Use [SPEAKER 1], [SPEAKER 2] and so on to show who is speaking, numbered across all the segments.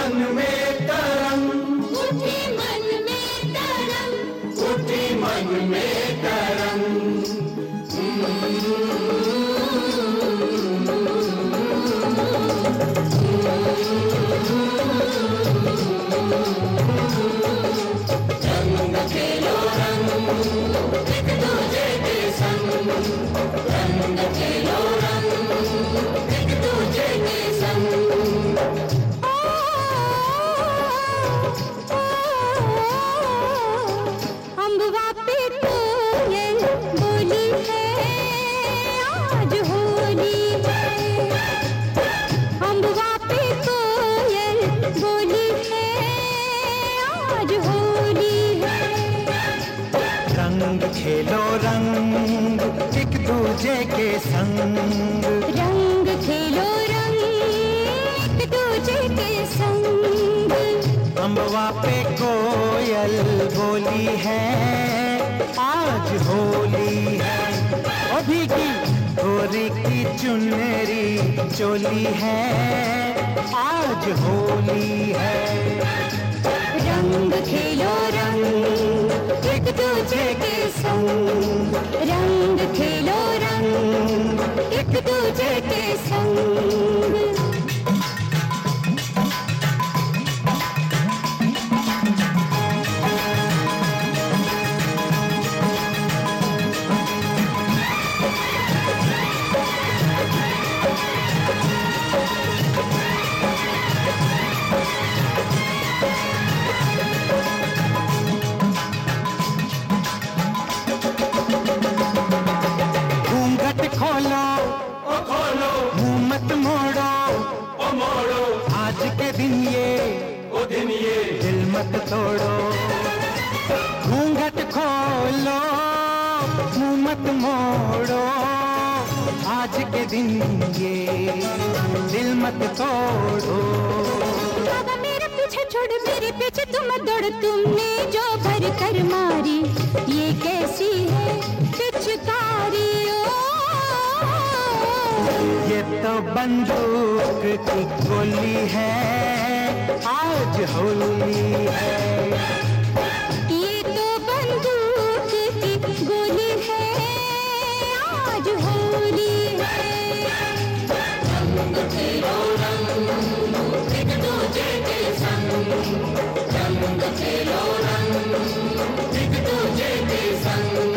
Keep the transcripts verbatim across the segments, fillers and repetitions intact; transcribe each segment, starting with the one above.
[SPEAKER 1] मन में तरंग,
[SPEAKER 2] उठी मन में तरंग,
[SPEAKER 1] उठी मन में तरंग। रंग खेलो रंग एक दूजे के संग, रंग खेलो रंग एक दूजे के संग।
[SPEAKER 2] अम्बवा पे कोयल बोली है आज होली है, अम्बवा पे कोयल बोली है आज होली है।
[SPEAKER 3] रंग खेलो रंग एक दूजे के संग,
[SPEAKER 2] रंग खेलो रंग एक दूजे के संग।
[SPEAKER 3] अम्बवा पे कोयल बोली है आज होली है। ओ भीगी गोरी की चुनरी चोली है आज होली है।
[SPEAKER 2] रंग खेलो रंग एक दूजे के संग, रंग खेलो रंग एक दूजे के संग।
[SPEAKER 3] खोलो
[SPEAKER 1] ओ खोलो,
[SPEAKER 3] मुंह मत मोड़ो
[SPEAKER 1] ओ मोड़ो,
[SPEAKER 3] आज के दिन ये
[SPEAKER 1] ओ दिन ये
[SPEAKER 3] दिल मत तोड़ो। घूंघट खोलो मुंह मत मोड़ो आज के दिन ये दिल मत तोड़ो।
[SPEAKER 2] बाबा मेरे पीछे छोड़ मेरे पीछे तुम दौड़, तुमने जो भर कर मारी ये कैसी है पिचकारी।
[SPEAKER 3] ये तो बंदूक की गोली है आज होली है।
[SPEAKER 2] ये तो बंदूक की गोली है आज होली है।
[SPEAKER 1] रंग खेलो रंग एक दूजे के संग, रंग खेलो रंग एक दूजे के संग।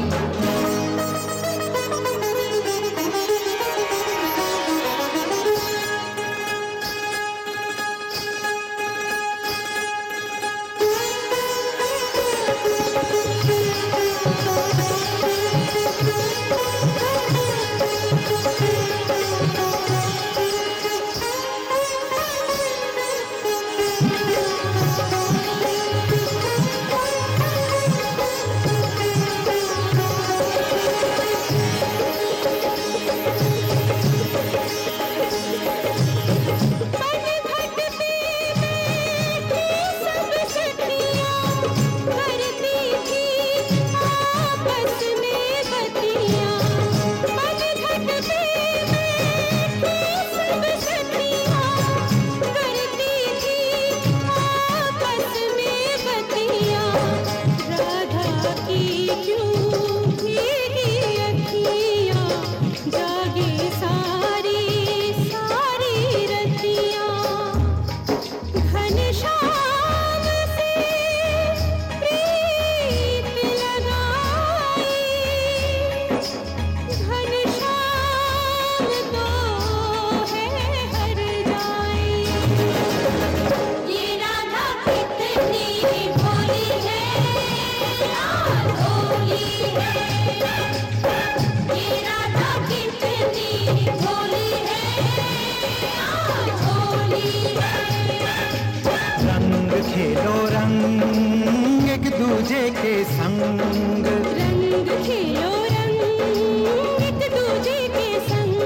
[SPEAKER 3] खेलो रंग एक दूजे के संग,
[SPEAKER 2] रंग खेलो रंग एक दूजे के संग।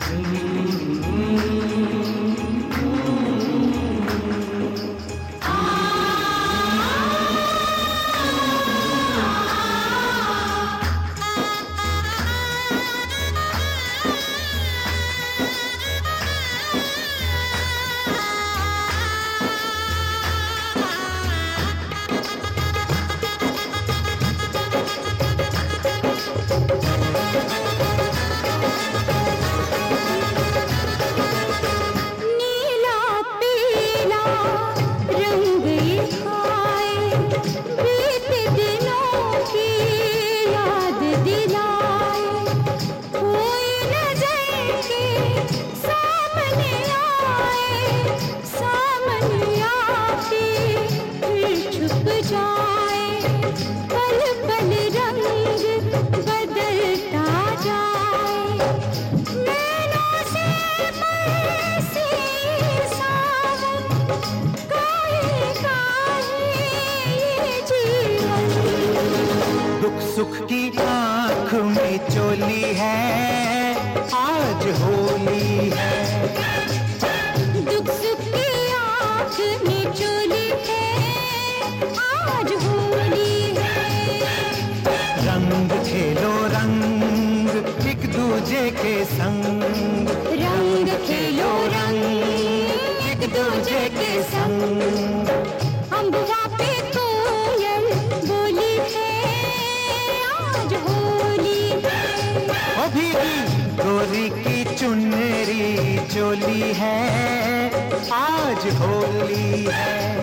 [SPEAKER 3] सुख की आंख में चोली है, आज होली है।
[SPEAKER 2] दुख सुख की आंख में चोली है, आज होली है।
[SPEAKER 3] रंग खेलो रंग एक दूजे के संग,
[SPEAKER 2] रंग खेलो रंग एक दूजे के संग। अम्बुआ पे कोयल बोली है, आज होली है।
[SPEAKER 3] अभी भी गोरी की चुनरी चोली है, आज होली है।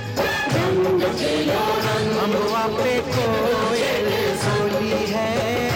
[SPEAKER 1] रंग खेलो रंग
[SPEAKER 3] अम्बुआ पे कोयल बोली है,